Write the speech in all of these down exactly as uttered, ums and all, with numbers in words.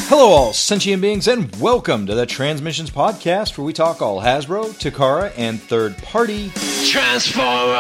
Hello all sentient beings and welcome to the Transmissions Podcast, where we talk all Hasbro, Takara, and third-party Transformers!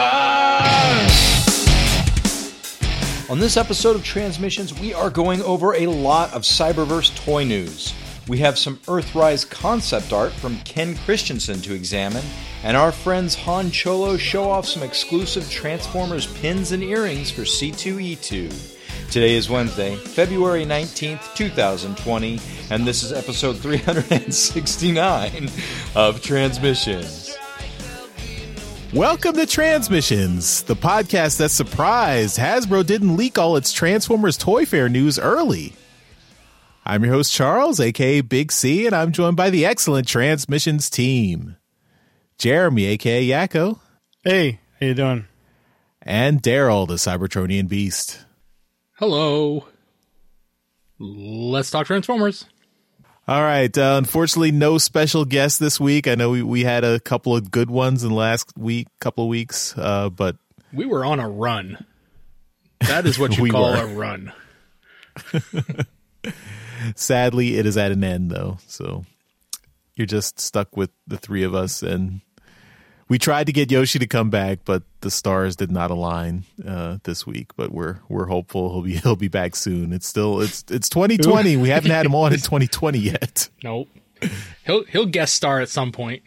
On this episode of Transmissions, we are going over a lot of Cyberverse toy news. We have some Earthrise concept art from Ken Christensen to examine, and our friends Han Cholo show off some exclusive Transformers pins and earrings for C two E two. Today is Wednesday, February nineteenth, twenty twenty, and this is episode three hundred sixty-nine of Transmissions. Welcome to Transmissions, the podcast that's surprised Hasbro didn't leak all its Transformers Toy Fair news early. I'm your host, Charles, aka Big C, and I'm joined by the excellent Transmissions team. Jeremy, aka Yakko. Hey, how you doing? And Daryl, the Cybertronian Beast. Hello. Let's talk Transformers. All right. Uh, unfortunately, no special guest this week. I know we, we had a couple of good ones in the last week, couple of weeks, uh, but we were on a run. That is what you we call were. a run. Sadly, it is at an end, though. So you're just stuck with the three of us, and we tried to get Yoshi to come back, but the stars did not align uh, this week. But we're we're hopeful he'll be he'll be back soon. It's still it's it's twenty twenty. We haven't had him on in twenty twenty yet. Nope. He'll he'll guest star at some point.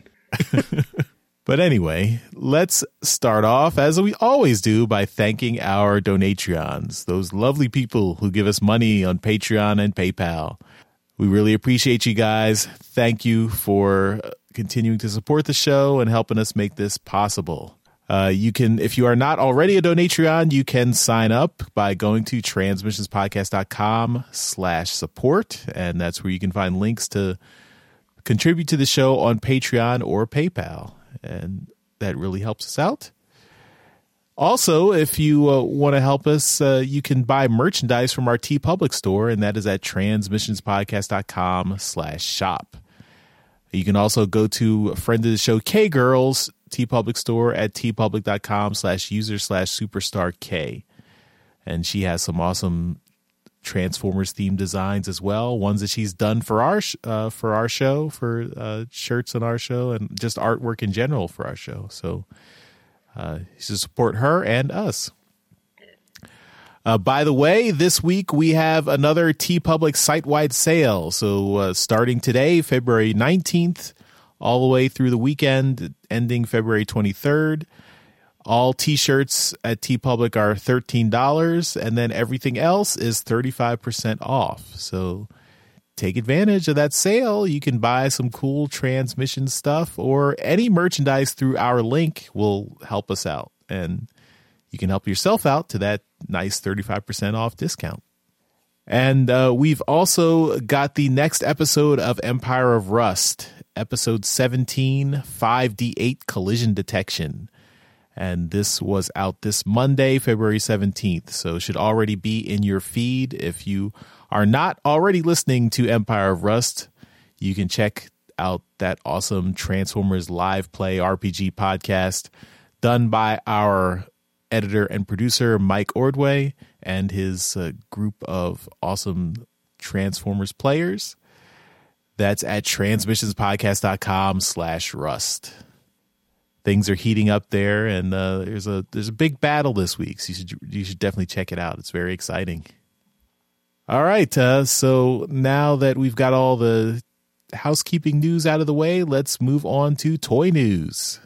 But anyway, let's start off, as we always do, by thanking our Donatreons, those lovely people who give us money on Patreon and PayPal. We really appreciate you guys. Thank you for continuing to support the show and helping us make this possible. Uh, you can, if you are not already a Donatreon, you can sign up by going to transmissionspodcast.com slash support, and that's where you can find links to contribute to the show on Patreon or PayPal, and that really helps us out. Also, if you uh, want to help us, uh, you can buy merchandise from our TeePublic store, and that is at transmissionspodcast.com slash shop. You can also go to a friend of the show, K-Girls, TeePublic store at tpublic.com slash user slash superstar K. And she has some awesome Transformers themed designs as well, ones that she's done for our sh- uh, for our show, for uh, shirts on our show, and just artwork in general for our show. So uh, you should support her and us. Uh, by the way, this week we have another TeePublic site-wide sale. So uh, starting today, February nineteenth, all the way through the weekend, ending February twenty-third, all T-shirts at TeePublic are thirteen dollars, and then everything else is thirty-five percent off. So take advantage of that sale. You can buy some cool transmission stuff, or any merchandise through our link will help us out. And you can help yourself out to that nice thirty-five percent off discount. And uh, we've also got the next episode of Empire of Rust, episode seventeen, five D eight Collision Detection. And this was out this Monday, February seventeenth, so it should already be in your feed. If you are not already listening to Empire of Rust, you can check out that awesome Transformers live play R P G podcast done by our editor and producer Mike Ordway and his uh, group of awesome Transformers players. That's at transmissionspodcast.com slash rust. Things are heating up there, and uh, there's a there's a big battle this week, so you should you should definitely check it out. It's very exciting. All right, uh, so now that we've got all the housekeeping news out of the way, let's move on to toy news.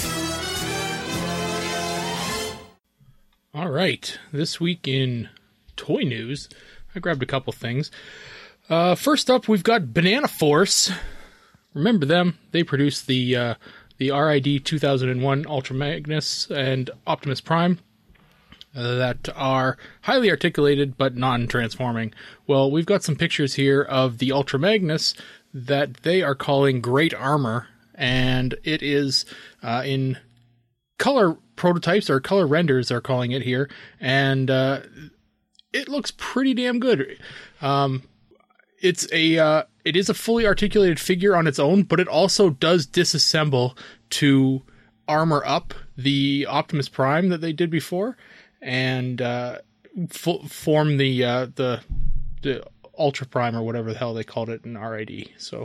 All right. This week in toy news, I grabbed a couple things. Uh, first up, we've got Banana Force. Remember them? They produced the uh, the R I D two thousand one Ultra Magnus and Optimus Prime uh, that are highly articulated but non-transforming. Well, we've got some pictures here of the Ultra Magnus that they are calling Great Armor, and it is uh, in color prototypes, or color renders they're calling it here, and uh, it looks pretty damn good. Um, it's a uh, it is a fully articulated figure on its own, but it also does disassemble to armor up the Optimus Prime that they did before, and uh, f- form the uh, the the Ultra Prime or whatever the hell they called it in R I D. So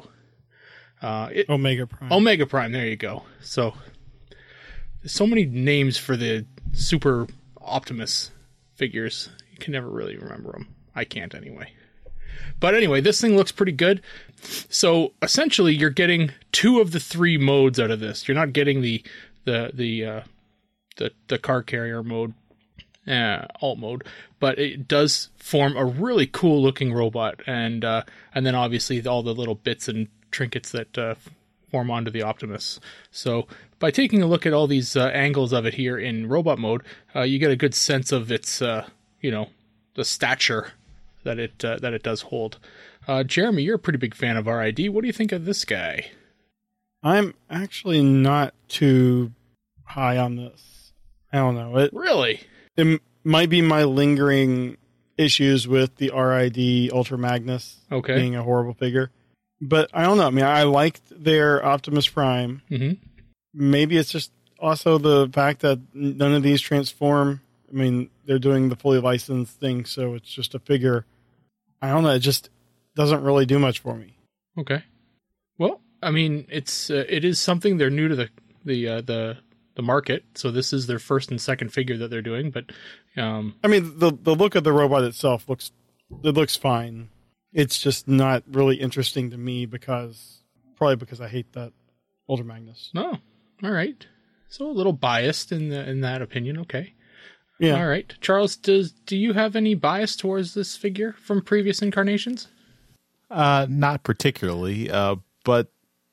uh, it, Omega Prime. Omega Prime. There you go. So there's so many names for the Super Optimus figures. You can never really remember them. I can't anyway. But anyway, this thing looks pretty good. So essentially, you're getting two of the three modes out of this. You're not getting the the the uh, the, the car carrier mode, uh, alt mode, but it does form a really cool looking robot, and uh, and then obviously all the little bits and trinkets that uh, form onto the Optimus. So by taking a look at all these uh, angles of it here in robot mode, uh, you get a good sense of its uh, you know the stature that it uh, that it does hold. Uh, Jeremy, you're a pretty big fan of R I D. What do you think of this guy? I'm actually not too high on this. I don't know. It Really? it m- might be my lingering issues with the R I D Ultra Magnus Okay. being a horrible figure. But I don't know. I mean, I liked their Optimus Prime. Mm-hmm. Maybe it's just also the fact that none of these transform. I mean, they're doing the fully licensed thing, so it's just a figure. I don't know. It just doesn't really do much for me. Okay. Well, I mean, it's uh, it is something they're new to the the uh, the the market, so this is their first and second figure that they're doing. But um, I mean, the the look of the robot itself looks it looks fine. It's just not really interesting to me because probably because I hate that Ultra Magnus. no, all right. So a little biased in the, in that opinion. Okay. Yeah. All right, Charles. Does do you have any bias towards this figure from previous incarnations? Uh, not particularly, uh, but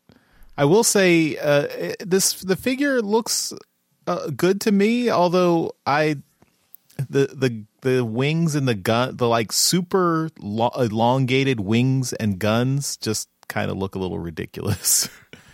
I will say uh, this the figure looks uh, good to me. Although I the the the wings and the gun, the like super lo- elongated wings and guns, just kind of look a little ridiculous.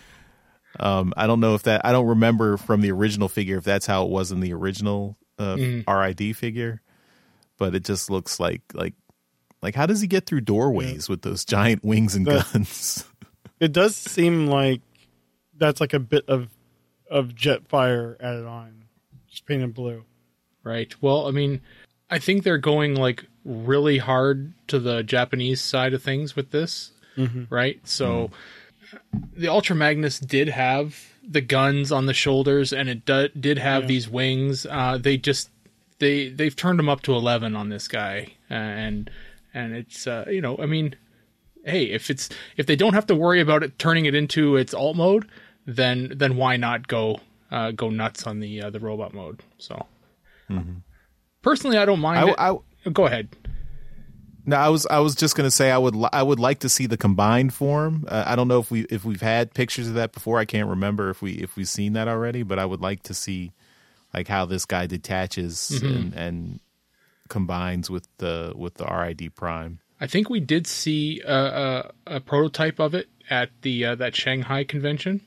um, I don't know if that I don't remember from the original figure if that's how it was in the original uh, Mm. R I D figure, but it just looks like like. Like, how does he get through doorways with those giant wings and The- guns? It does seem like that's like a bit of of Jetfire added on, just painted blue. Right. Well, I mean, I think they're going like really hard to the Japanese side of things with this, Mm-hmm. right? So the Ultra Magnus did have the guns on the shoulders, and it do- did have Yeah. these wings. Uh, they just they they've turned them up to eleven on this guy, uh, and and it's uh, you know, I mean, hey, if it's if they don't have to worry about it turning it into its alt mode, then then why not go uh, go nuts on the uh, the robot mode? So personally, I don't mind. I, it. I, Go ahead. no, I was I was just gonna say I would li- I would like to see the combined form. Uh, I don't know if we if we've had pictures of that before. I can't remember if we if we've seen that already. But I would like to see like how this guy detaches Mm-hmm. and, and combines with the with the R I D Prime. I think we did see a, a, a prototype of it at the uh, that Shanghai convention,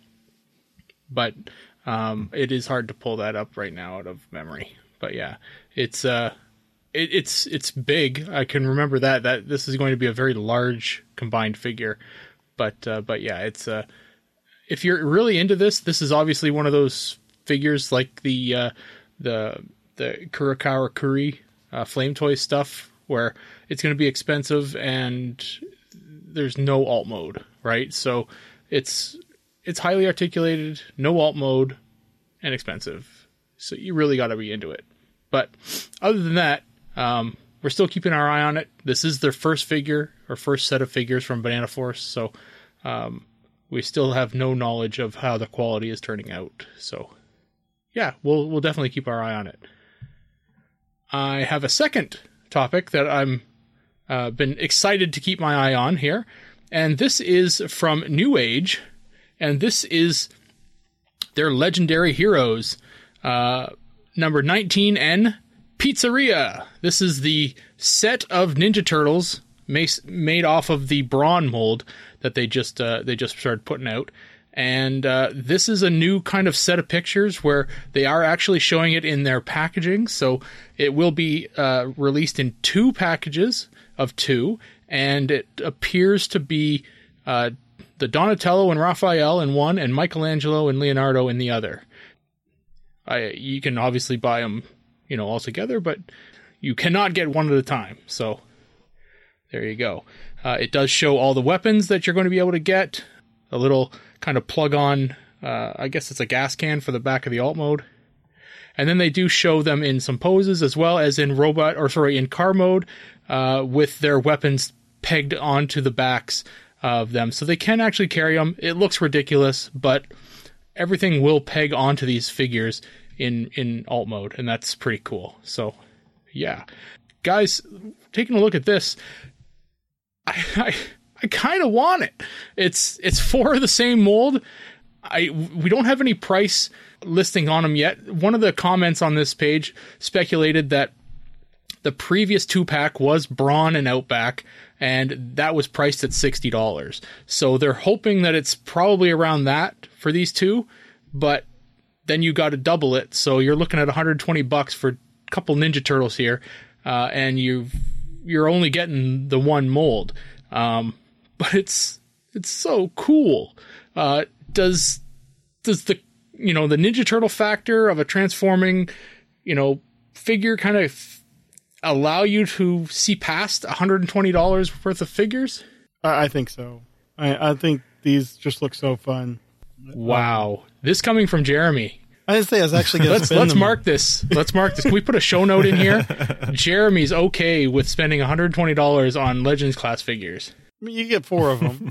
but um, it is hard to pull that up right now out of memory. But yeah, it's uh, it, it's it's big. I can remember that that this is going to be a very large combined figure. But uh, but yeah, it's uh, if you're really into this, this is obviously one of those figures like the uh, the the Kurokawa Kuri uh, Flame Toy stuff, where it's going to be expensive and there's no alt mode, right? So it's it's highly articulated, no alt mode, and expensive. So you really got to be into it. But other than that, um, we're still keeping our eye on it. This is their first figure or first set of figures from Banana Force, so um, we still have no knowledge of how the quality is turning out. So yeah, we'll we'll definitely keep our eye on it. I have a second topic that I'm uh, been excited to keep my eye on here, and this is from New Age, and this is their Legendary Heroes, uh, number nineteen N, Pizzeria. This is the set of Ninja Turtles mas- made off of the Brawn mold that they just uh, they just started putting out. And uh, this is a new kind of set of pictures where they are actually showing it in their packaging. So it will be uh, released in two packages of two, and it appears to be uh, the Donatello and Raphael in one, and Michelangelo and Leonardo in the other. I, you can obviously buy them, you know, all together, but you cannot get one at a time. So There you go. Uh, it does show all the weapons that you're going to be able to get. A little kind of plug-on, uh, I guess it's a gas can for the back of the alt mode. And then they do show them in some poses as well as in robot, or sorry, in car mode, uh, with their weapons pegged onto the backs of them. So they can actually carry them. It looks ridiculous, but everything will peg onto these figures in, in alt mode, and that's pretty cool. So, yeah. Guys, taking a look at this, I I, I kind of want it. It's it's four of the same mold. I we don't have any price listing on them yet. One of the comments on this page speculated that the previous two-pack was Brawn and Outback, and that was priced at sixty dollars. So they're hoping that it's probably around that for these two, but then you got to double it. So you're looking at one hundred twenty bucks for a couple Ninja Turtles here, uh, and you've, you're only getting the one mold. Um, but it's it's so cool. Uh, does does the you know the Ninja Turtle factor of a transforming you know figure kind of allow you to see past one hundred twenty dollars worth of figures? I, I think so. I, I think these just look so fun. Wow, um, this coming from Jeremy. I didn't say I was actually going to let's spend let's them. mark this. Let's mark this. Can we put a show note in here? Jeremy's okay with spending one hundred twenty dollars on Legends class figures. I mean, you get four of them,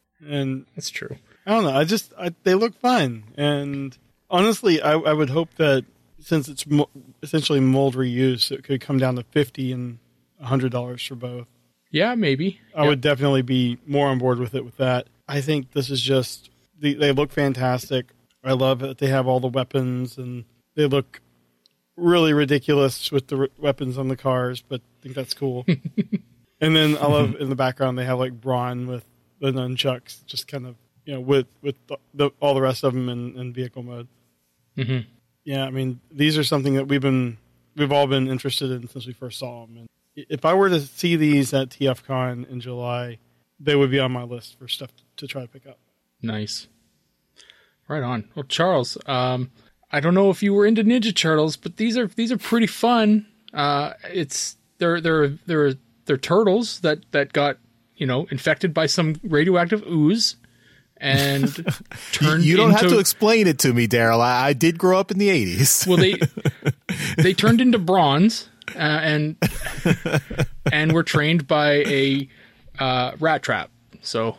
and that's true. I don't know. I just I, they look fun, and honestly, I, I would hope that since it's mo- essentially mold reuse, it could come down to fifty and a hundred dollars for both. Yeah, maybe. I yep. would definitely be more on board with it. With that, I think this is just they, they look fantastic. I love that they have all the weapons, and they look really ridiculous with the r- weapons on the cars, but I think that's cool. And then I love in the background they have like Brawn with the nunchucks, just kind of you know with with the, the, all the rest of them in, in vehicle mode. Mm-hmm. Yeah, I mean these are something that we've been we've all been interested in since we first saw them. And if I were to see these at T F Con in July, they would be on my list for stuff to try to pick up. Nice. Right on. Well, Charles, um, I don't know if you were into Ninja Turtles, but these are these are pretty fun. Uh, it's they're they're they're they're turtles that, that got you know infected by some radioactive ooze and turned. You don't into, have to explain it to me, Daryl. I, I did grow up in the eighties. Well, they they turned into bronze uh, and and were trained by a uh, rat trap. So.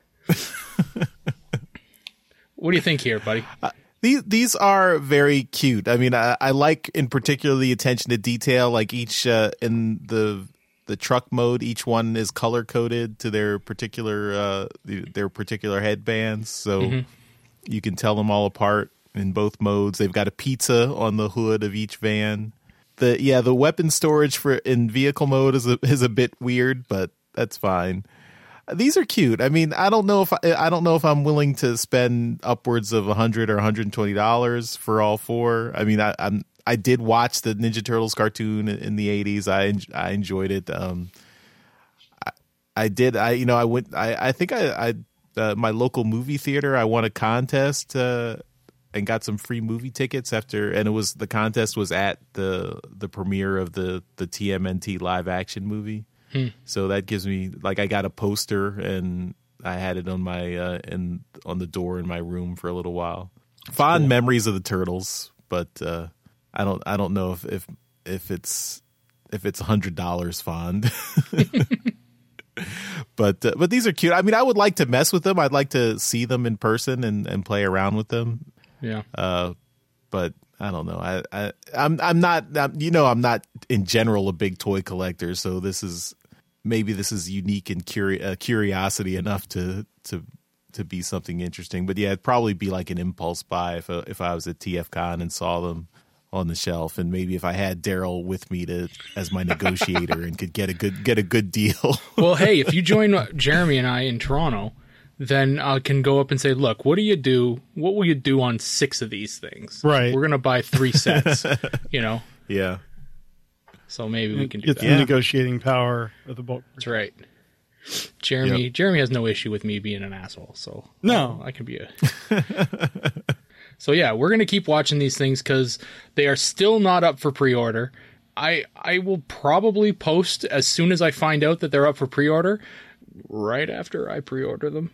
What do you think here, buddy? Uh, these these are very cute. I mean, I, I like in particular the attention to detail. Like each uh, in the the truck mode, each one is color coded to their particular uh, their particular headbands, so mm-hmm. you can tell them all apart in both modes. They've got a pizza on the hood of each van. The yeah, the weapon storage for in vehicle mode is a, is a bit weird, but that's fine. These are cute. I mean, I don't know if I, I don't know if I'm willing to spend upwards of a hundred or one hundred and twenty dollars for all four. I mean, I, I'm I did watch the Ninja Turtles cartoon in the eighties. I I enjoyed it. Um, I, I did. I you know I went. I I think I I uh, my local movie theater. I won a contest uh, and got some free movie tickets after. And it was the contest was at the the premiere of the the T M N T live action movie. Hmm. So that gives me like I got a poster and I had it on my uh, in on the door in my room for a little while. That's Fond cool. memories of the Turtles, but uh, I don't I don't know if if, if it's if it's a hundred dollars fond. but uh, but these are cute. I mean, I would like to mess with them. I'd like to see them in person and, and play around with them. Yeah. Uh, but. I don't know. I, I I'm I'm not. I'm, you know, I'm not in general a big toy collector. So this is maybe this is unique and curi- uh, curiosity enough to to to be something interesting. But yeah, it'd probably be like an impulse buy if uh, if I was at T F Con and saw them on the shelf, and maybe if I had Daryl with me to as my negotiator and could get a good get a good deal. Well, hey, if you join Jeremy and I in Toronto, then I can go up and say, look, what do you do? What will you do on six of these things? Right. We're going to buy three sets, you know? Yeah. So maybe we can do Get that. the yeah. negotiating power of the bulk. That's right. Jeremy yep. Jeremy has no issue with me being an asshole, so no, I can be a... So yeah, we're going to keep watching these things because they are still not up for pre-order. I I will probably post as soon as I find out that they're up for pre-order, right after I pre-order them.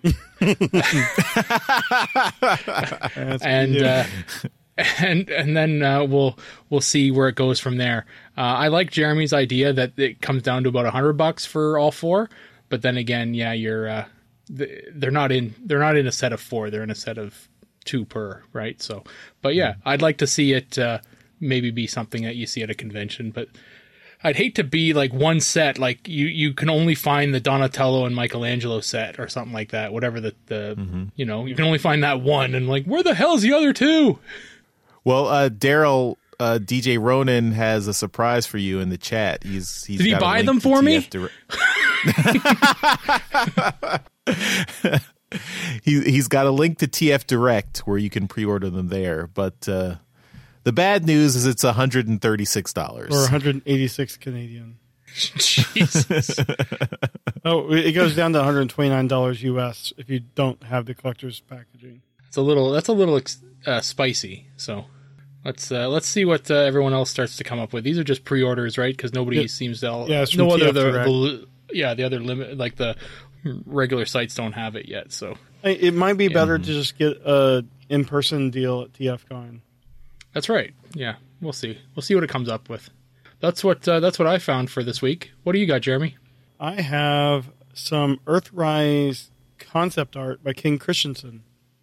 and uh, and and then uh, we'll we'll see where it goes from there. Uh, I like Jeremy's idea that it comes down to about a hundred bucks for all four, but then again, yeah, you're uh, they're not in they're not in a set of four. They're in a set of two per, right? So, but yeah, I'd like to see it. Uh, maybe be something that you see at a convention, but I'd hate to be like one set, like you, you can only find the Donatello and Michelangelo set or something like that, whatever the, the mm-hmm. you know, you can only find that one and like, where the hell's the other two? Well, uh, Daryl, uh, D J Ronan has a surprise for you in the chat. He's, he's Did he buy them for me? Dire- he, he's got a link to T F Direct where you can pre-order them there, but, uh, the bad news is it's one hundred thirty-six dollars. Or one hundred eighty-six Canadian. Jesus. Oh, it goes down to one hundred twenty-nine dollars U S if you don't have the collector's packaging. It's a little, that's a little uh, spicy. So let's uh, let's see what uh, everyone else starts to come up with. These are just pre-orders, right? Because nobody yeah. seems to. All, yeah, it's no other, the, Direct. the, yeah, the other limit, like the regular sites don't have it yet. So it might be better and, to just get a in-person deal at TFCon. That's right. Yeah, we'll see. We'll see what it comes up with. That's what uh, that's what I found for this week. What do you got, Jeremy? I have some Earthrise concept art by King Christensen.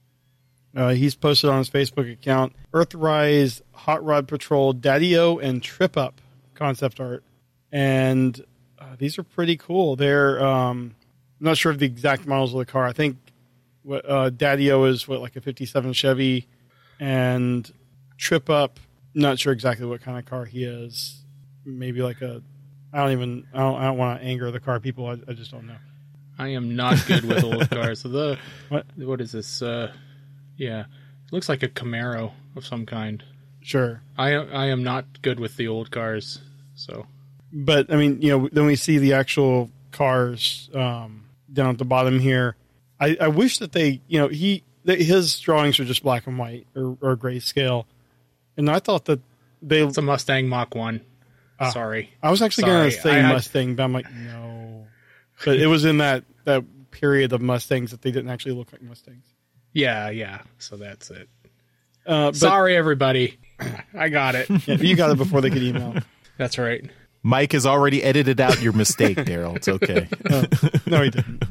Uh, he's posted on his Facebook account Earthrise Hot Rod Patrol Daddy-O and Trip Up concept art, and uh, these are pretty cool. They're um, I'm not sure of the exact models of the car. I think what uh, Daddy-O is what like a fifty-seven Chevy, and Trip Up, not sure exactly what kind of car he is. Maybe like a, I don't even, I don't, I don't want to anger the car people. I, I just don't know. I am not good with old cars. So the what? What is this? Uh, yeah, it looks like a Camaro of some kind. Sure. I I am not good with the old cars. So, but I mean, you know, then we see the actual cars um, down at the bottom here. I, I wish that they, you know, he his drawings are just black and white or, or grayscale. And I thought that they... It's a Mustang Mach one. Uh, Sorry. I was actually going to say had... Mustang, but I'm like, no. But it was in that, that period of Mustangs that they didn't actually look like Mustangs. Yeah, yeah. So that's it. Uh, but, Sorry, everybody. I got it. Yeah, you got it before they could email. That's right. Mike has already edited out your mistake, Daryl. It's okay. No, no he didn't.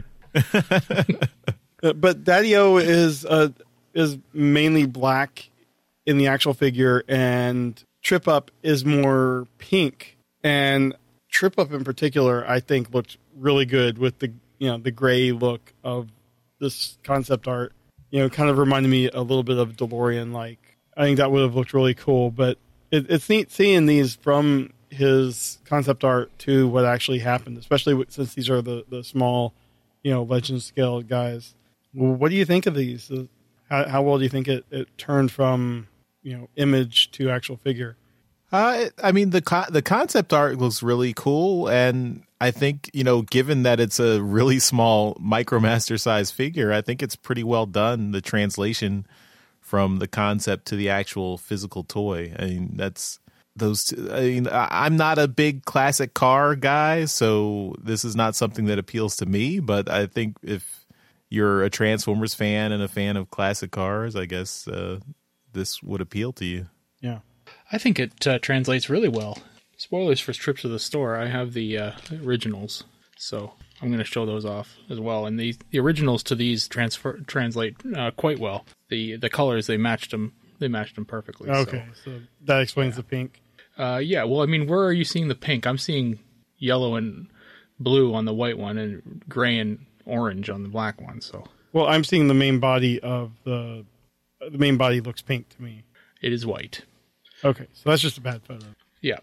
uh, but Daddy-O is, uh, is mainly black in the actual figure, and Trip Up is more pink. And Trip Up in particular, I think, looked really good with the you know the gray look of this concept art. You know, kind of reminded me a little bit of DeLorean. Like, I think that would have looked really cool. But it, it's neat seeing these from his concept art to what actually happened, especially since these are the, the small, you know, legend scale guys. Well, what do you think of these? How, how well do you think it, it turned from, you know, image to actual figure? Uh, I mean, the co- the concept art looks really cool, and I think, you know, given that it's a really small MicroMaster size figure, I think it's pretty well done, the translation from the concept to the actual physical toy. I mean, that's those two, I mean, I'm not a big classic car guy, so this is not something that appeals to me, but I think if you're a Transformers fan and a fan of classic cars, I guess uh, this would appeal to you. Yeah. I think it uh, translates really well. Spoilers for Trip to the Store. I have the uh, originals, so I'm going to show those off as well. And the the originals to these transfer translate uh, quite well. The the colors, they matched them. They matched them perfectly. Okay, so, so that explains yeah. the pink. Uh, yeah. Well, I mean, where are you seeing the pink? I'm seeing yellow and blue on the white one, and gray and orange on the black one. So. Well, I'm seeing the main body of the the main body looks pink to me. It is white. Okay, so that's just a bad photo. Yeah.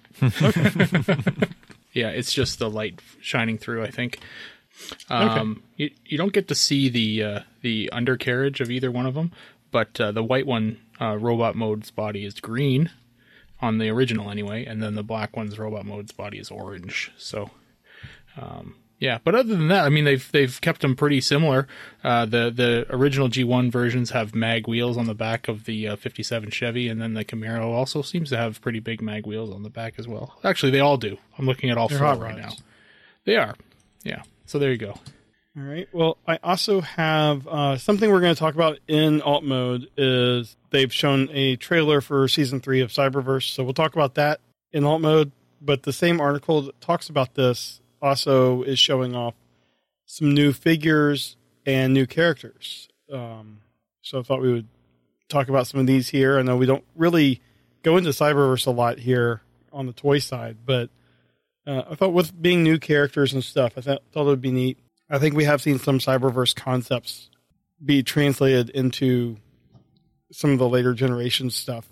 Yeah, it's just the light shining through, I think. Um, okay. you, you don't get to see the uh, the undercarriage of either one of them, but uh, the white one, uh, Robot Mode's body is green, on the original anyway, and then the black one's Robot Mode's body is orange. So, um, Yeah, but other than that, I mean, they've they've kept them pretty similar. Uh, the the original G one versions have mag wheels on the back of the uh, fifty-seven Chevy, and then the Camaro also seems to have pretty big mag wheels on the back as well. Actually, they all do. I'm looking at all They're four hot right rods. now. They are. Yeah. So there you go. All right. Well, I also have uh, something we're going to talk about in alt mode is they've shown a trailer for season three of Cyberverse. So we'll talk about that in alt mode. But the same article that talks about this also is showing off some new figures and new characters. Um, so I thought we would talk about some of these here. I know we don't really go into Cyberverse a lot here on the toy side, but uh, I thought with being new characters and stuff, I thought, thought it would be neat. I think we have seen some Cyberverse concepts be translated into some of the later generation stuff.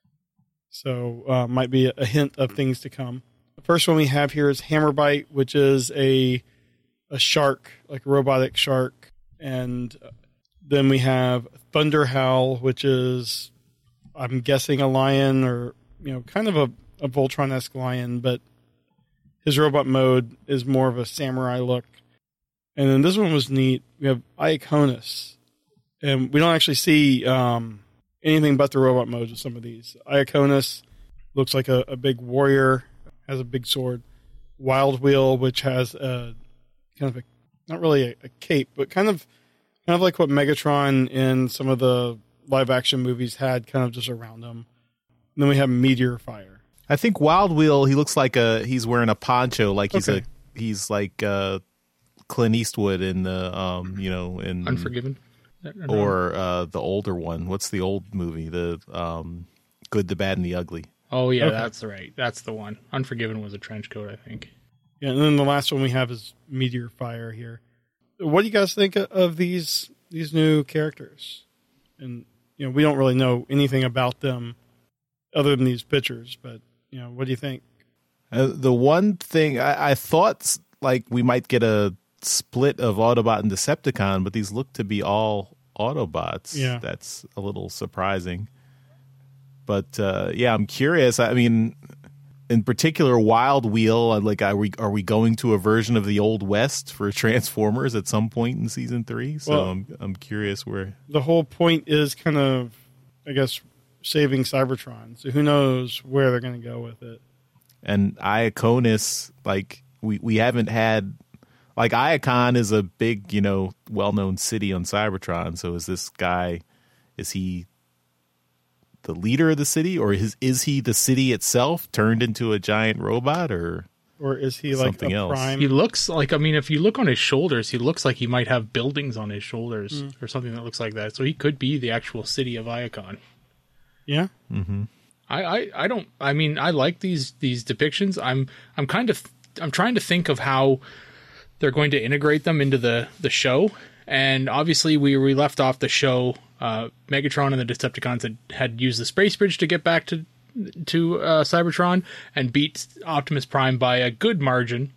So uh, might be a hint of things to come. The first one we have here is Hammerbite, which is a a shark, like a robotic shark. And then we have Thunderhowl, which is, I'm guessing, a lion or, you know, kind of a, a Voltron-esque lion, but his robot mode is more of a samurai look. And then this one was neat. We have Iaconus. And we don't actually see um, anything but the robot modes of some of these. Iaconus looks like a, a big warrior, has a big sword. Wild Wheel, which has a kind of a, not really a, a cape, but kind of kind of like what Megatron in some of the live action movies had, kind of just around him. And then we have Meteor Fire. I think Wild Wheel, he looks like a he's wearing a poncho, like he's Okay. a he's like uh, Clint Eastwood in the um you know in Unforgiven. or uh, the older one. What's the old movie? The um, Good, the Bad, and the Ugly. Oh, yeah, Okay. that's right. That's the one. Unforgiven was a trench coat, I think. Yeah, and then the last one we have is Meteor Fire here. What do you guys think of these these new characters? And you know, we don't really know anything about them other than these pictures, but you know, what do you think? Uh, the one thing I, I thought, like, we might get a split of Autobot and Decepticon, but these look to be all Autobots. Yeah. That's a little surprising. But uh, yeah, I'm curious. I mean, in particular, Wild Wheel. Like, are we are we going to a version of the Old West for Transformers at some point in season three? So Well- I'm I'm curious where. The whole point is kind of, I guess, saving Cybertron. So who knows where they're going to go with it? And Iaconus, like we we haven't had. Like, Iacon is a big, you know, well-known city on Cybertron. So is this guy, is he the leader of the city, or is is he the city itself turned into a giant robot, or Or is he like Something a else. prime? He looks like, I mean, if you look on his shoulders, he looks like he might have buildings on his shoulders or something that looks like that. So he could be the actual city of Iacon. Yeah. I, I, I don't, I mean, I like these, these depictions. I'm, I'm kind of, I'm trying to think of how they're going to integrate them into the, the show. And obviously we, we left off the show. Uh, Megatron and the Decepticons had, had used the space bridge to get back to, to uh, Cybertron and beat Optimus Prime by a good margin.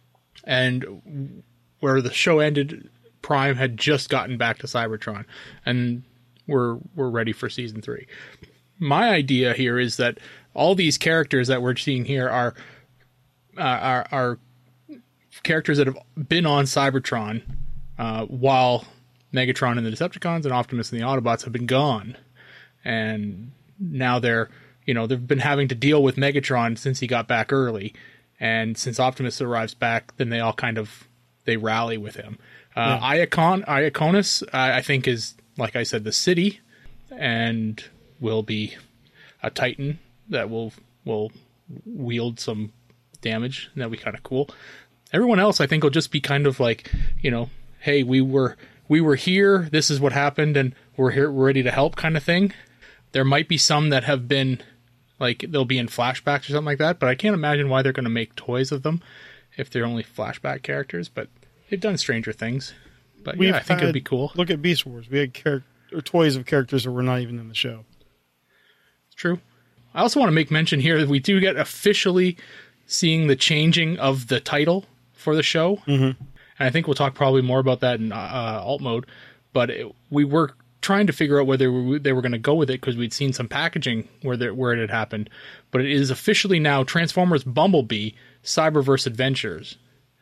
And where the show ended, Prime had just gotten back to Cybertron, and we're, we're ready for season three. My idea here is that all these characters that we're seeing here are, uh, are, are characters that have been on Cybertron, uh, while Megatron and the Decepticons and Optimus and the Autobots have been gone. And now they're, you know, they've been having to deal with Megatron since he got back early. And since Optimus arrives back, then they all kind of, they rally with him. Uh, Iacon, Iaconus, I I think is, like I said, the city, and will be a Titan that will, will wield some damage. And that'll be kind of cool. Everyone else, I think, will just be kind of like, you know, hey, we were we were here, this is what happened, and we're here, we're ready to help kind of thing. There might be some that have been, like, they'll be in flashbacks or something like that, but I can't imagine why they're going to make toys of them if they're only flashback characters, but they've done Stranger Things. But We've yeah, I think it'd had- be cool. Look at Beast Wars. We had char- or toys of characters that were not even in the show. True. I also want to make mention here that we do get officially seeing the changing of the title for the show. Mm-hmm. And I think we'll talk probably more about that in uh, alt mode. But it, we were trying to figure out whether we, they were going to go with it because we'd seen some packaging where there, where it had happened. But it is officially now Transformers Bumblebee Cyberverse Adventures.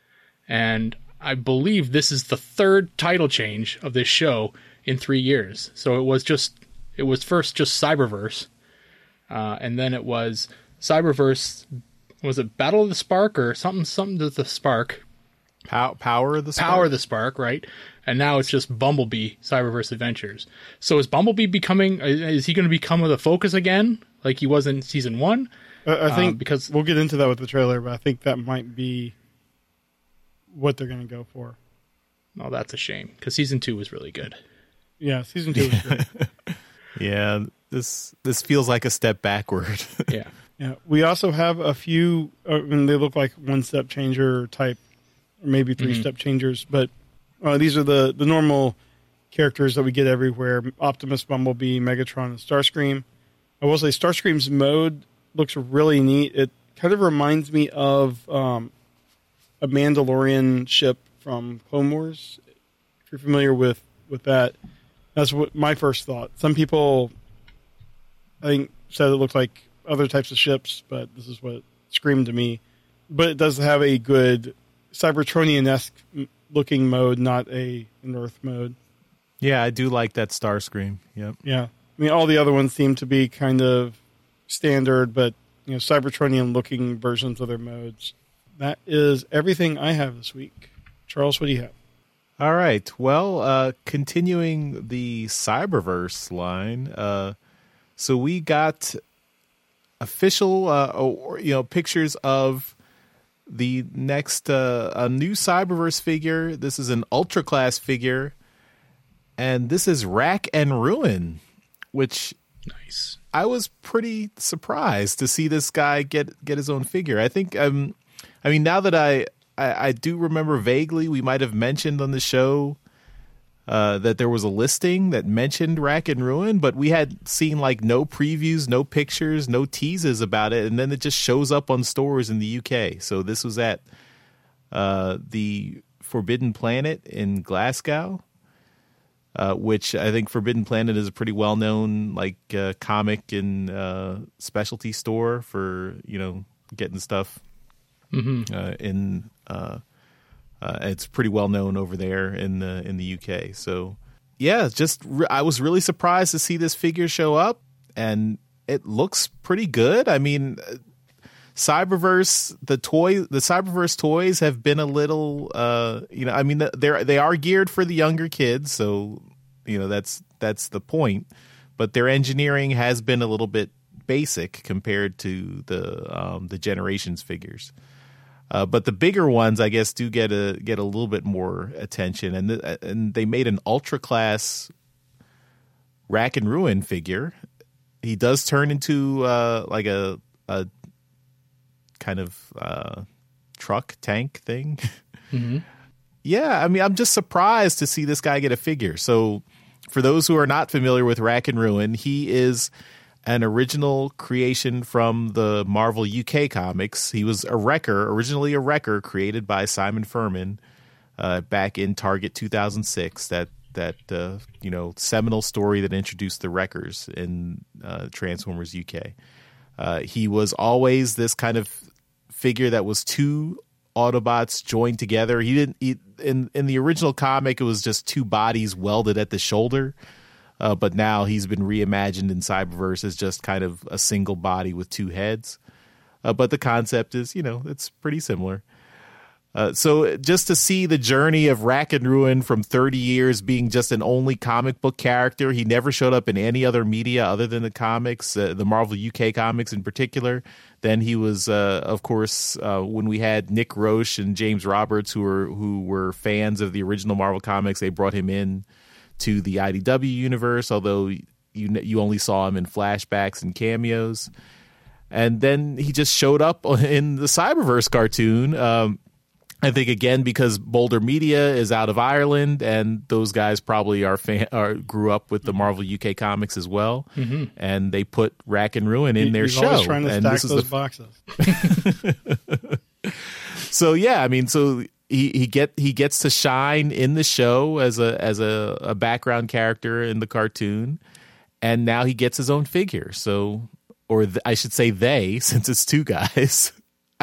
And I believe this is the third title change of this show in three years. So it was just, it was first just Cyberverse. Uh, and then it was Cyberverse, was it Battle of the Spark or something, something to the Spark? Pow- Power of the Spark? Power of the Spark, right? And now it's just Bumblebee Cyberverse Adventures. So is Bumblebee becoming, is he going to become the focus again, like he was in season one? I, I think uh, because we'll get into that with the trailer, but I think that might be what they're going to go for. Oh, that's a shame, because season two was really good. Yeah, season two was great. Yeah, this this feels like a step backward. Yeah. Yeah, we also have a few, uh, and they look like one-step changer type, or maybe three-step mm-hmm. changers, but uh, these are the, the normal characters that we get everywhere: Optimus, Bumblebee, Megatron, and Starscream. I will say Starscream's mode looks really neat. It kind of reminds me of um, a Mandalorian ship from Clone Wars. If you're familiar with, with that, that's what my first thought. Some people, I think, said it looked like other types of ships, but this is what it screamed to me. But it does have a good Cybertronian-esque looking mode, not a an Earth mode. Yeah, I do like that Starscream. Yep. Yeah. I mean, all the other ones seem to be kind of standard, but you know, Cybertronian looking versions of their modes. That is everything I have this week. Charles, what do you have? All right. Well, uh, continuing the Cyberverse line, uh, so we got official, uh, or, you know, pictures of the next uh, a new Cyberverse figure. This is an Ultra Class figure, and this is Rack and Ruin, which nice. I was pretty surprised to see this guy get get his own figure. I think, um, I mean, now that I, I I do remember vaguely, we might have mentioned on the show uh, that there was a listing that mentioned Rack and Ruin, but we had seen like no previews, no pictures, no teases about it, and then it just shows up on stores in the U K. So this was at uh, the Forbidden Planet in Glasgow, uh, which I think Forbidden Planet is a pretty well known like uh, comic and uh, specialty store for, you know, getting stuff mm-hmm. uh, in. Uh, Uh, it's pretty well known over there in the in the U K. So, yeah, just re- I was really surprised to see this figure show up, and it looks pretty good. I mean, Cyberverse the toy the Cyberverse toys have been a little, uh, you know, I mean they're they are geared for the younger kids, so you know that's that's the point. But their engineering has been a little bit basic compared to the um, the Generations figures. Uh, but the bigger ones, I guess, do get a get a little bit more attention, and th- and they made an ultra class Rack and Ruin figure. He does turn into uh, like a a kind of uh, truck tank thing. Mm-hmm. Yeah, I mean, I'm just surprised to see this guy get a figure. So, for those who are not familiar with Rack and Ruin, he is an original creation from the Marvel U K comics. He was a Wrecker, originally a Wrecker created by Simon Furman uh, back in Target two thousand six. That that uh, you know seminal story that introduced the Wreckers in uh, Transformers U K. Uh, he was always this kind of figure that was two Autobots joined together. He didn't he, in in the original comic. It was just two bodies welded at the shoulder. Uh, but now he's been reimagined in Cyberverse as just kind of a single body with two heads. Uh, but the concept is, you know, it's pretty similar. Uh, so just to see the journey of Rack and Ruin from thirty years being just an only comic book character, he never showed up in any other media other than the comics, uh, the Marvel U K comics in particular. Then he was, uh, of course, uh, when we had Nick Roche and James Roberts, who were who were fans of the original Marvel comics, they brought him in to the I D W universe, although you you only saw him in flashbacks and cameos. And then he just showed up in the Cyberverse cartoon. Um, I think, again, because Boulder Media is out of Ireland, and those guys probably are, fan, are grew up with the Marvel U K comics as well. Mm-hmm. And they put Rack and Ruin in their He's show. Always trying to and stack this is those the... boxes. So, yeah, I mean, so... He he get he gets to shine in the show as a as a, a background character in the cartoon, and now he gets his own figure. So, or th- I should say they, since it's two guys.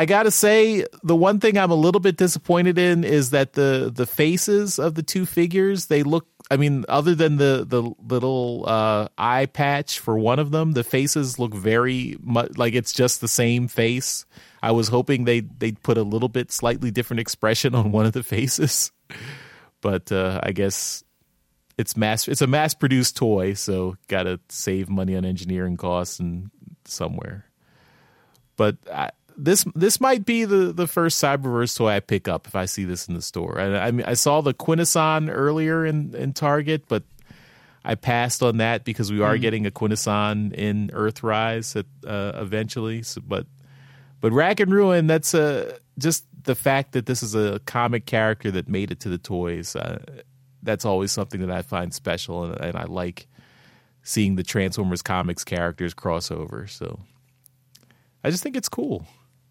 I gotta say, the one thing I'm a little bit disappointed in is that the the faces of the two figures, they look, I mean, other than the the little uh, eye patch for one of them, the faces look very much like it's just the same face. I was hoping they they'd put a little bit slightly different expression on one of the faces, but uh, I guess it's mass it's a mass produced toy, so gotta save money on engineering costs and somewhere. But I, this this might be the, the first Cyberverse toy I pick up if I see this in the store. I, I mean, I saw the Quintesson earlier in, in Target, but I passed on that because we are mm-hmm. getting a Quintesson in Earthrise at, uh, eventually. So, but but Rack and Ruin, that's a, just the fact that this is a comic character that made it to the toys. Uh, that's always something that I find special, and, and I like seeing the Transformers comics characters cross over. So I just think it's cool.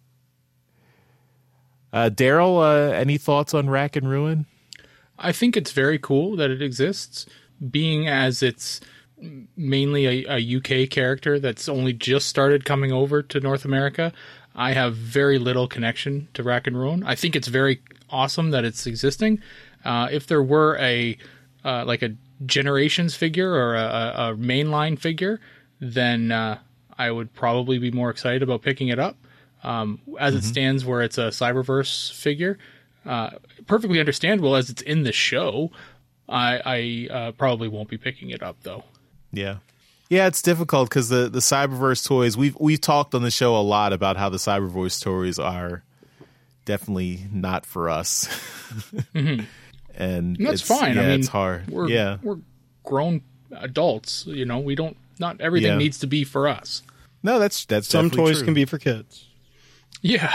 Uh, Daryl, uh, any thoughts on Rack and Ruin? I think it's very cool that it exists, being as it's mainly a, a U K character that's only just started coming over to North America. I have very little connection to Rack and Ruin. I think it's very awesome that it's existing. Uh, if there were a uh, like a Generations figure or a, a mainline figure, then uh, I would probably be more excited about picking it up. Um, as mm-hmm. it stands, where it's a Cyberverse figure, uh, perfectly understandable as it's in the show. I, I uh, probably won't be picking it up though. Yeah, yeah, it's difficult because the, the Cyberverse toys. We've we've talked on the show a lot about how the Cyberverse toys are definitely not for us, mm-hmm. and that's it's, fine. Yeah, I mean, it's hard. We're, yeah, we're grown adults. You know, we don't. Not everything yeah. needs to be for us. No, that's that's some toys true. can be for kids. Yeah.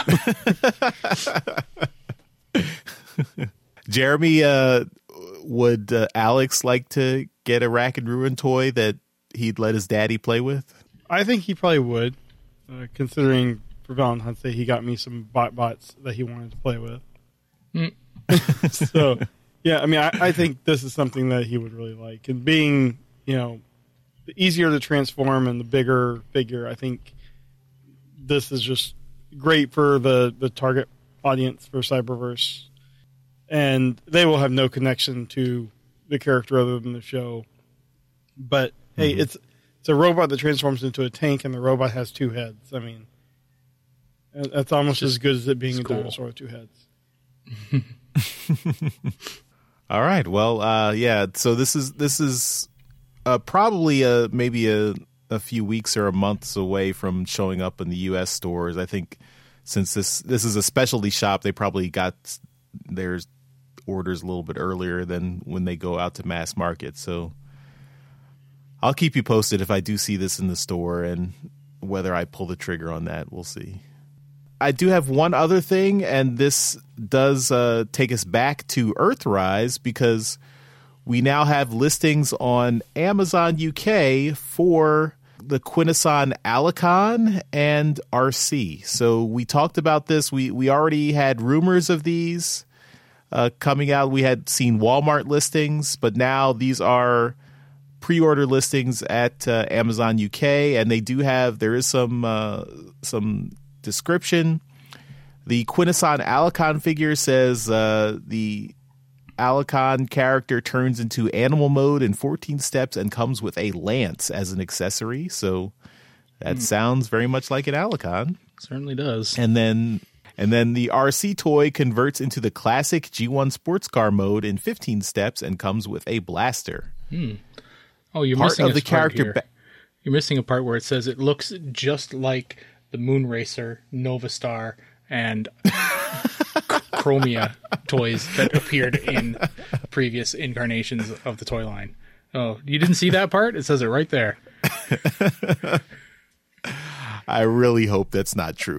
Jeremy, uh, would uh, Alex like to get a Rack and Ruin toy that he'd let his daddy play with? I think he probably would, uh, considering for Valentine's Day he got me some bot bots that he wanted to play with. Mm. So, yeah, I mean, I, I think this is something that he would really like. And being, you know, the easier to transform and the bigger figure, I think this is just great for the, the target audience for Cyberverse. And they will have no connection to the character other than the show. But, mm-hmm. hey, it's it's a robot that transforms into a tank, and the robot has two heads. I mean, that's almost just, as good as it being a cool. dinosaur with two heads. All right. Well, uh, yeah, so this is this is uh, probably a, maybe a, a few weeks or a months away from showing up in the U S stores. I think since this this is a specialty shop, they probably got their orders a little bit earlier than when they go out to mass market. So I'll keep you posted if I do see this in the store, and whether I pull the trigger on that, we'll see. I do have one other thing, and this does uh, take us back to Earthrise, because we now have listings on Amazon U K for the Quintesson Alicon and R C. So we talked about this. We we already had rumors of these uh, coming out. We had seen Walmart listings, but now these are pre-order listings at uh, Amazon U K, and they do have, there is some uh, some description. The Quintesson Alicon figure says uh, the Alicon character turns into animal mode in fourteen steps and comes with a lance as an accessory. So that mm. sounds very much like an Alicon. Certainly does. And then and then the R C toy converts into the classic G one sports car mode in fifteen steps and comes with a blaster. Hmm. Oh, you're part missing of a the part character. here. Ba- you're missing a part where it says it looks just like the Moonracer, Nova Star, and Chromia toys that appeared in previous incarnations of the toy line. Oh, you didn't see that part? It says it right there. I really hope that's not true.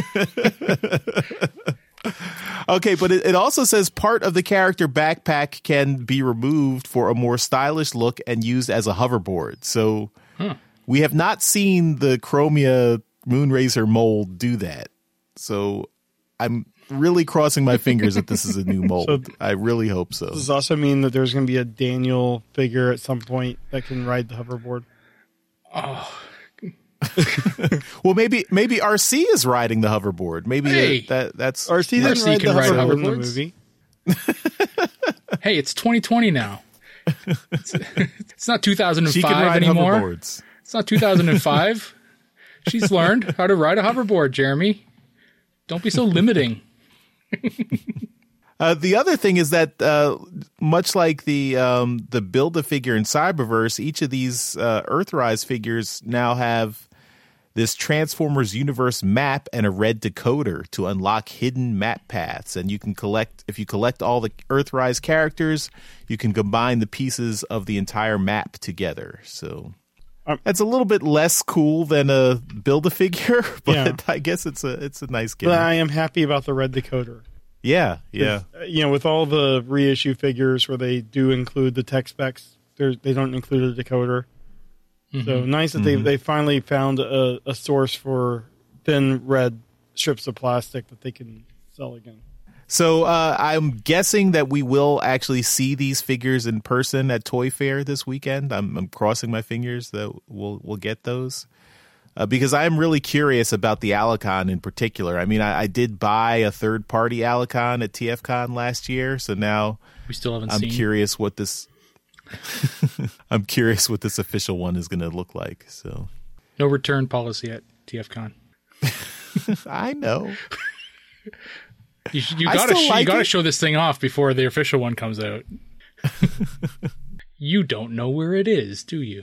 Okay, but it, it also says part of the character backpack can be removed for a more stylish look and used as a hoverboard. So huh. we have not seen the Chromia Moonracer mold do that. So I'm really crossing my fingers that this is a new mold. So I really hope so. Does this also mean that there's going to be a Daniel figure at some point that can ride the hoverboard? Oh, Well, maybe maybe R C is riding the hoverboard. Maybe Hey. that that's R C didn't R C ride can the ride hoverboard in the hoverboards. movie. Hey, it's twenty twenty now. It's, it's not two thousand she can five ride anymore. hoverboards. It's not two thousand five. She's learned how to ride a hoverboard, Jeremy. Don't be so limiting. Uh, the other thing is that uh, much like the um, the Build-A-Figure in Cyberverse, each of these uh, Earthrise figures now have this Transformers universe map and a red decoder to unlock hidden map paths. And you can collect, if you collect all the Earthrise characters, you can combine the pieces of the entire map together. So Um, that's a little bit less cool than a Build-A-Figure, but Yeah. I guess it's a it's a nice But gimmick. I am happy about the red decoder. Yeah, yeah. Uh, You know, with all the reissue figures where they do include the tech specs, they're- they don't include a decoder. So nice that they they finally found a, a source for thin red strips of plastic that they can sell again. So uh, I'm guessing that we will actually see these figures in person at Toy Fair this weekend. I'm, I'm crossing my fingers that we'll we'll get those uh, because I'm really curious about the Alicon in particular. I mean, I, I did buy a third party Alicon at T F Con last year, so now We still haven't I'm seen. curious what this. I'm curious what this official one is going to look like. So No return policy at T F Con. I know. You, sh- you I gotta still sh- like you gotta it. show this thing off before the official one comes out. You don't know where it is, do you?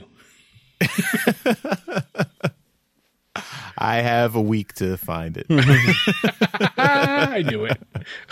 I have a week to find it. Ah, I knew it.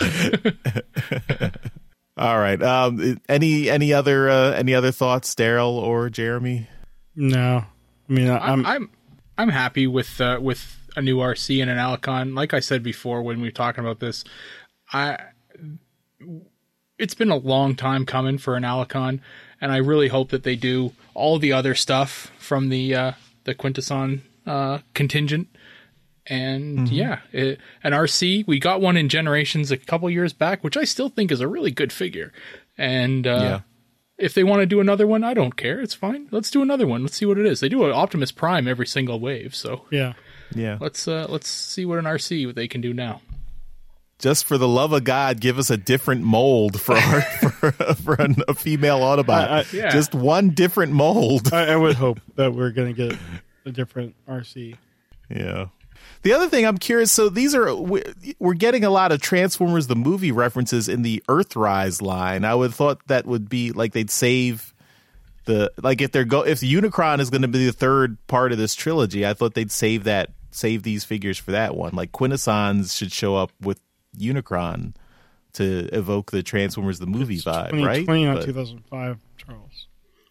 All right. Um, any any other uh, any other thoughts, Daryl or Jeremy? No, I mean I, I'm I'm I'm I'm happy with uh, with a new R C and an Alicon. Like I said before when we were talking about this, I it's been a long time coming for an Alicon, and I really hope that they do all the other stuff from the uh, the Quintesson uh, contingent. And yeah, it, an R C, we got one in Generations a couple years back, which I still think is a really good figure. And uh, Yeah. if they want to do another one, I don't care. It's fine. Let's do another one. Let's see what it is. They do an Optimus Prime every single wave, so yeah. Yeah. let's uh, let's see what an R C what they can do now. Just for the love of God, give us a different mold for our, for, for a, a female Autobot. I- I- Yeah. Just one different mold. I, I would hope that we're going to get a different R C. Yeah. The other thing I'm curious, so these are, we- we're getting a lot of Transformers the movie references in the Earthrise line. I would have thought that would be like they'd save the, like if they're go, if Unicron is going to be the third part of this trilogy, I thought they'd save that, save these figures for that one. Like Quintessons should show up with Unicron to evoke the Transformers the movie vibe, twenty right? twenty, not But- two thousand five, Charles.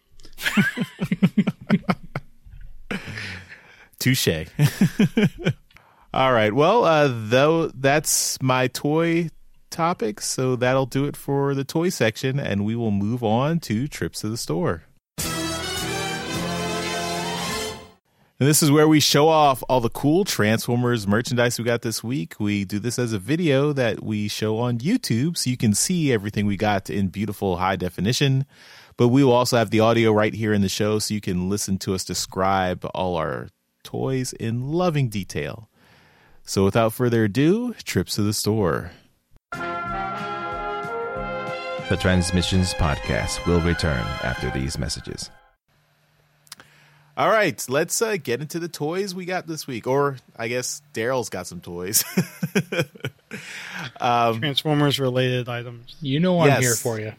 Touche. All right. Well, uh, though that's my toy topic, so that'll do it for the toy section, and we will move on to trips to the store. And this is where we show off all the cool Transformers merchandise we got this week. We do this as a video that we show on YouTube, so you can see everything we got in beautiful high definition. But we will also have the audio right here in the show, so you can listen to us describe all our toys in loving detail. So without further ado, trips to the store. The Transmissions Podcast will return after these messages. All right, let's uh, get into the toys we got this week. Or I guess Daryl's got some toys. Transformers related items. You know I'm Yes. here for you.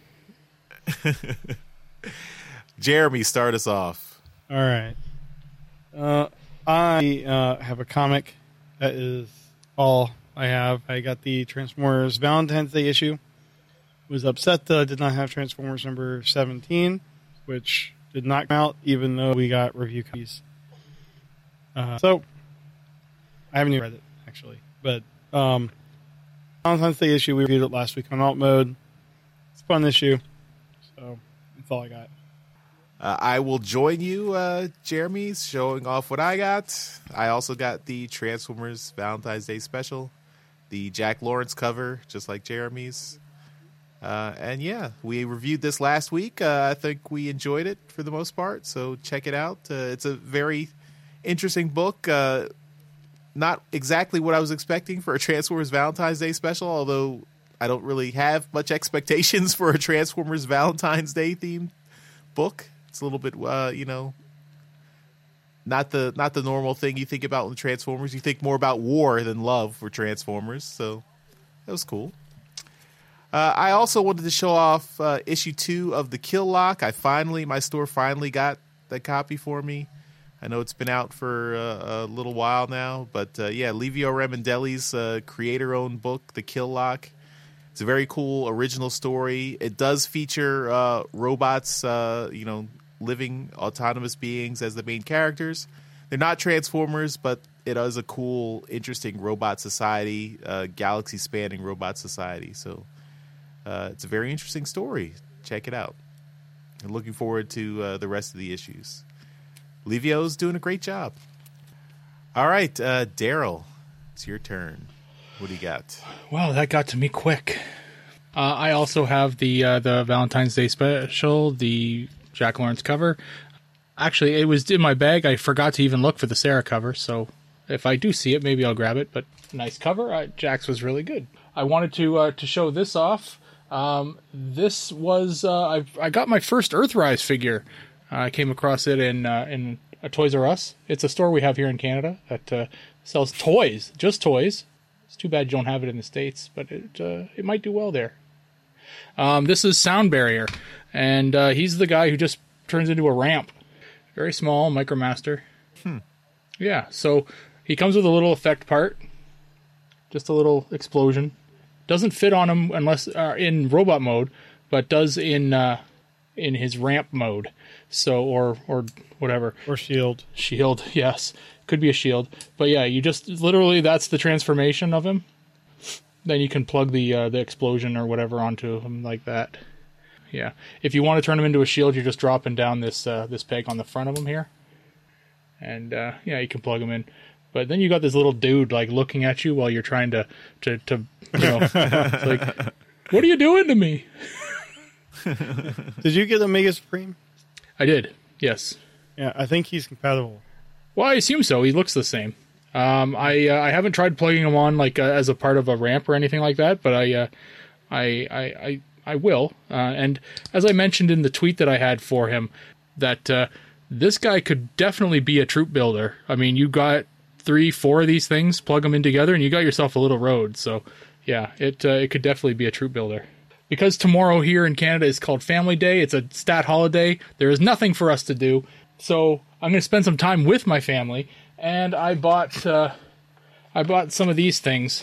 Jeremy, start us off. All right. Uh, I uh, have a comic that is all I have. I got the Transformers Valentine's Day issue. Was upset that I did not have Transformers number seventeen, which did not come out, even though we got review copies. Uh, so, I haven't even read it, actually. But, um, Valentine's Day issue, we reviewed it last week on Alt Mode. It's a fun issue. So, that's all I got. Uh, I will join you, uh, Jeremy, showing off what I got. I also got the Transformers Valentine's Day special, the Jack Lawrence cover, just like Jeremy's. Uh, and yeah, we reviewed this last week. Uh, I think we enjoyed it for the most part, so check it out. Uh, it's a very interesting book. Uh, not exactly what I was expecting for a Transformers Valentine's Day special, although I don't really have much expectations for a Transformers Valentine's Day themed book. It's a little bit, uh, you know, not the not the normal thing you think about in Transformers. You think more about war than love for Transformers, so that was cool. Uh, I also wanted to show off uh, issue two of the Kill Lock. I finally, my store finally got that copy for me. I know it's been out for uh, a little while now, but uh, yeah, Livio Remendelli's uh, creator-owned book, The Kill Lock. It's a very cool original story. It does feature uh, robots, uh, you know, living autonomous beings as the main characters. They're not Transformers, but it is a cool, interesting robot society, uh, galaxy-spanning robot society. So uh, it's a very interesting story. Check it out. I'm looking forward to uh, the rest of the issues. Livio's doing a great job. All right, uh, Daryl, it's your turn. What do you got? Wow, that got to me quick. Uh, I also have the uh, the Valentine's Day special, the Jack Lawrence cover. Actually, it was in my bag. I forgot to even look for the Sarah cover, so if I do see it, maybe I'll grab it. But nice cover. Uh, Jack's was really good. I wanted to uh, to show this off. Um, this was uh, I I got my first Earthrise figure. Uh, I came across it in uh, in a Toys R Us. It's a store we have here in Canada that uh, sells toys, just toys. It's too bad you don't have it in the States, but it uh, it might do well there. Um, this is Sound Barrier, and uh, he's the guy who just turns into a ramp. Very small, Micromaster. Hmm. Yeah, so he comes with a little effect part, just a little explosion. Doesn't fit on him unless uh, in robot mode, but does in uh, in his ramp mode. So or or whatever. Or shield. Shield, yes. Could be a shield. But yeah, you just literally that's the transformation of him. Then you can plug the uh, the explosion or whatever onto him like that. Yeah. If you want to turn him into a shield, you're just dropping down this uh, this peg on the front of him here. And uh, yeah, you can plug him in. But then you got this little dude like looking at you while you're trying to to, to you know it's like, what are you doing to me? Did you get Omega Supreme? I did. Yes. Yeah, I think he's compatible. Well, I assume so. He looks the same. Um, I uh, I haven't tried plugging him on like uh, as a part of a ramp or anything like that, but I uh, I, I I I will. Uh, and as I mentioned in the tweet that I had for him, that uh, this guy could definitely be a troop builder. I mean, you got three, four of these things, plug them in together, and you got yourself a little road. So yeah, it uh, it could definitely be a troop builder. Because tomorrow here in Canada is called Family Day, it's a stat holiday, there is nothing for us to do. So I'm going to spend some time with my family, and I bought uh, I bought some of these things,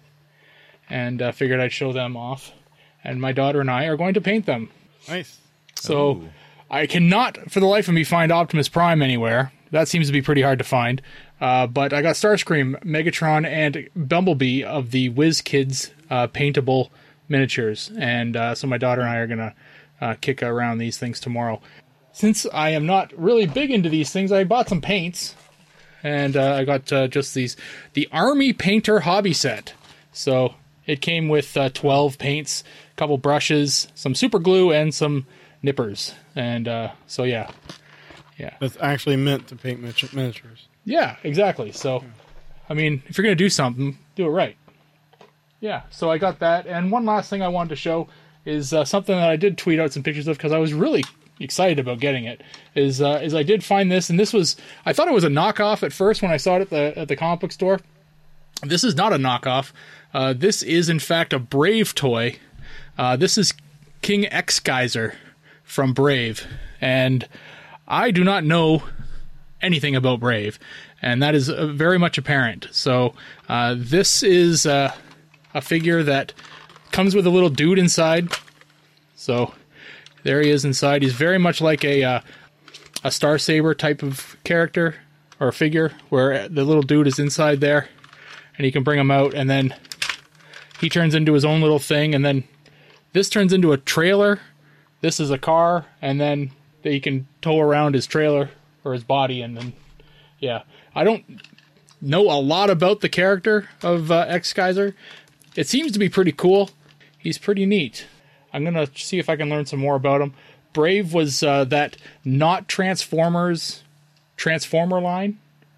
and uh, figured I'd show them off. And my daughter and I are going to paint them. Nice. So Ooh. I cannot, for the life of me, find Optimus Prime anywhere. That seems to be pretty hard to find. Uh, but I got Starscream, Megatron, and Bumblebee of the WizKids uh, paintable miniatures, and uh, so my daughter and I are gonna uh, kick around these things tomorrow. Since I am not really big into these things, I bought some paints, and uh, I got uh, just these the Army Painter hobby set. So it came with uh, twelve paints, a couple brushes, some super glue, and some nippers. And uh, so yeah, yeah, That's actually meant to paint miniature- miniatures. yeah, exactly. So I mean, if you're gonna do something, do it right. Yeah, so I got that. And one last thing I wanted to show is uh, something that I did tweet out some pictures of because I was really excited about getting it. Is uh, is I did find this, and this was I thought it was a knockoff at first when I saw it at the at the comic book store. This is not a knockoff. Uh, this is in fact a Brave toy. Uh, this is King X-Geyser from Brave, and I do not know anything about Brave, and that is uh, very much apparent. So uh, this is. Uh, A figure that comes with a little dude inside. So there he is inside. He's very much like a uh, a Star Saber type of character or figure, where the little dude is inside there, and he can bring him out, and then he turns into his own little thing, and then this turns into a trailer. This is a car, and then he can tow around his trailer or his body, and then yeah, I don't know a lot about the character of uh, X-Geyser. It seems to be pretty cool. He's pretty neat. I'm going to see if I can learn some more about him. Brave was uh, that not Transformers Transformer line.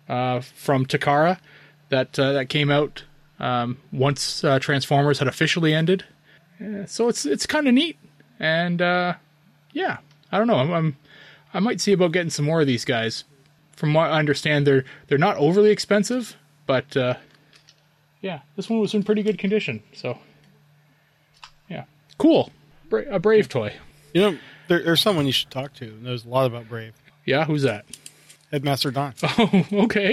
uh, from Takara that uh, that came out um, once uh, Transformers had officially ended. Uh, so it's it's kind of neat, and uh, yeah, I don't know. I'm, I'm I might see about getting some more of these guys. From what I understand, they're they're not overly expensive, but uh, yeah, this one was in pretty good condition. So yeah, cool. Bra- a Brave toy. You know, there, there's someone you should talk to who knows a lot about Brave. Yeah, who's that? Headmaster Don. Oh, okay.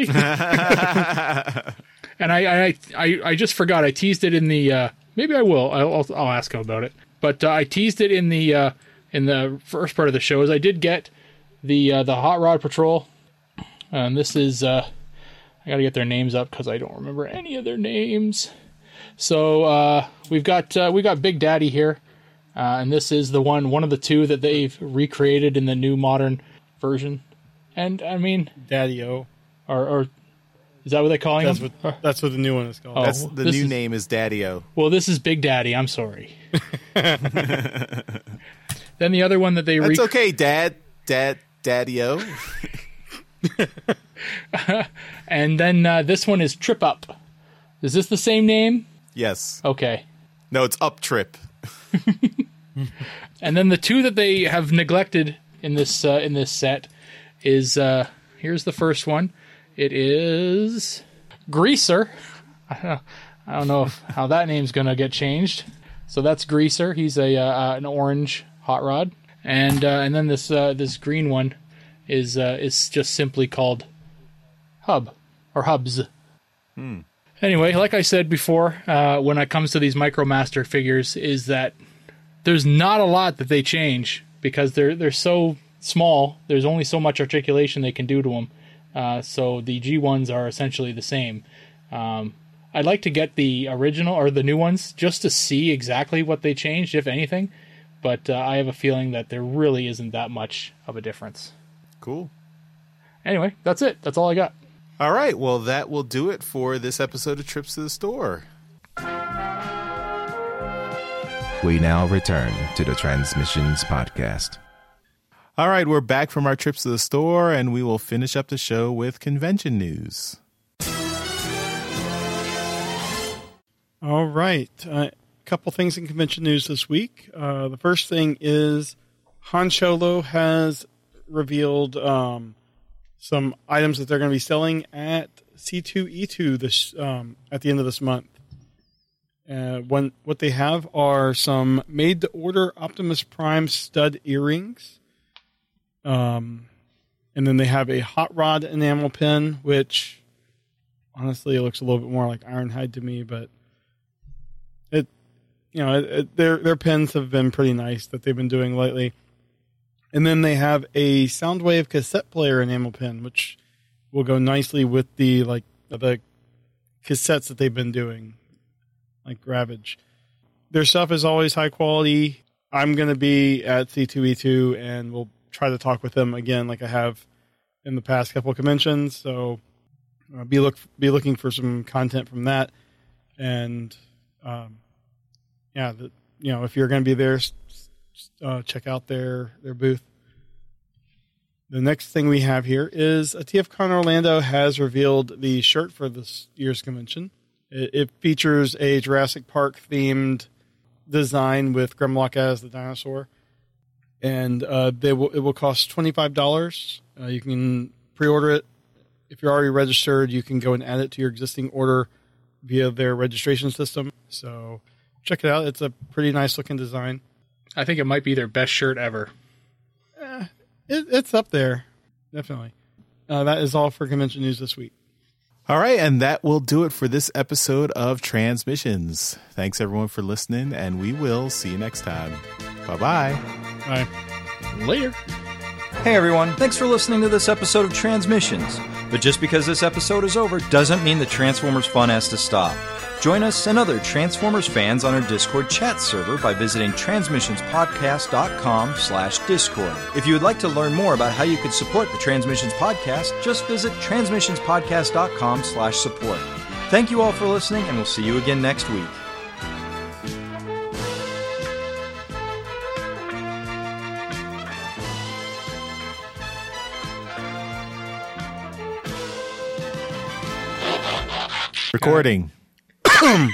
And I, I, I, I just forgot. I teased it in the. Uh, maybe I will. I'll, I'll, I'll ask him about it. But uh, I teased it in the uh, in the first part of the show. Is I did get the uh, the Hot Rod Patrol, and this is. Uh, I got to get their names up because I don't remember any of their names. So uh, we've got uh, we got Big Daddy here, uh, and this is the one one of the two that they've recreated in the new modern version. And I mean, Daddy-O. Or, or is that what they call him? That's what, that's what the new one is called. Oh, That's the this new is- name is Daddy-O. Well, this is Big Daddy. I'm sorry. Then the other one that they That's rec- okay, Dad. Dad. Daddy-O. and then uh, this one is Trip Up. Is this the same name? Yes. Okay. No, it's Up Trip. And then the two that they have neglected in this uh, in this set is uh, here's the first one. It is Greaser. I don't know, I don't know if, how that name's gonna get changed. So that's Greaser. He's a uh, an orange hot rod, and uh, and then this uh, this green one is uh, is just simply called Hub or Hubs. Hmm. Anyway, like I said before, uh, when it comes to these MicroMaster figures, is that there's not a lot that they change because they're they're so small. There's only so much articulation they can do to them. Uh, so the G ones are essentially the same. Um, I'd like to get the original or the new ones just to see exactly what they changed, if anything. But uh, I have a feeling that there really isn't that much of a difference. Cool. Anyway, that's it. That's all I got. All right. Well, that will do it for this episode of Trips to the Store. We now return to the Transmissions Podcast. All right. We're back from our trips to the store, and we will finish up the show with convention news. All right. A uh, couple things in convention news this week. Uh, the first thing is Han Solo has revealed um, some items that they're going to be selling at C two E two this um, at the end of this month. Uh, when, what they have are some made-to-order Optimus Prime stud earrings. Um, and then they have a hot rod enamel pin, which honestly it looks a little bit more like Ironhide to me, but it, you know, it, it, their their pins have been pretty nice that they've been doing lately. And then they have a Soundwave cassette player enamel pin, which will go nicely with the like the cassettes that they've been doing, like Ravage. Their stuff is always high quality. I'm going to be at C two E two, and we'll try to talk with them again like I have in the past couple of conventions. So uh, be look be looking for some content from that. And um, yeah, the, you know, if you're going to be there, uh, check out their, their booth. The next thing we have here is a T F Con Orlando has revealed the shirt for this year's convention. It, it features a Jurassic Park themed design with Grimlock as the dinosaur. And uh, they will, it will cost twenty-five dollars. Uh, you can pre-order it. If you're already registered, you can go and add it to your existing order via their registration system. So check it out. It's a pretty nice looking design. I think it might be their best shirt ever. Eh, it, it's up there. Definitely. Uh, that is all for convention news this week. All right, and that will do it for this episode of Transmissions. Thanks, everyone, for listening, and we will see you next time. Bye-bye. Bye. Later. Hey everyone, thanks for listening to this episode of Transmissions. But just because this episode is over doesn't mean the Transformers fun has to stop. Join us and other Transformers fans on our Discord chat server by visiting transmissionspodcast.com slash Discord. If you would like to learn more about how you could support the Transmissions Podcast, just visit transmissionspodcast.com slash support. Thank you all for listening, and we'll see you again next week. Recording. Uh,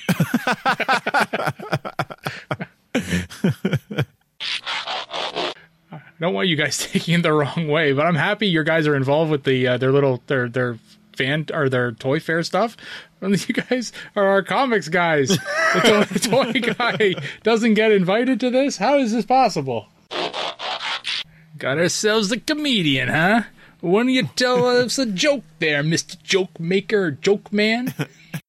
I don't want you guys taking it the wrong way, but I'm happy your guys are involved with the uh, their little their their fan or their toy fair stuff. You guys are our comics guys. The toy, the toy guy doesn't get invited to this. How is this possible? Got ourselves a comedian, huh? Why don't you tell us a joke there, Mister Joke Maker, Joke Man?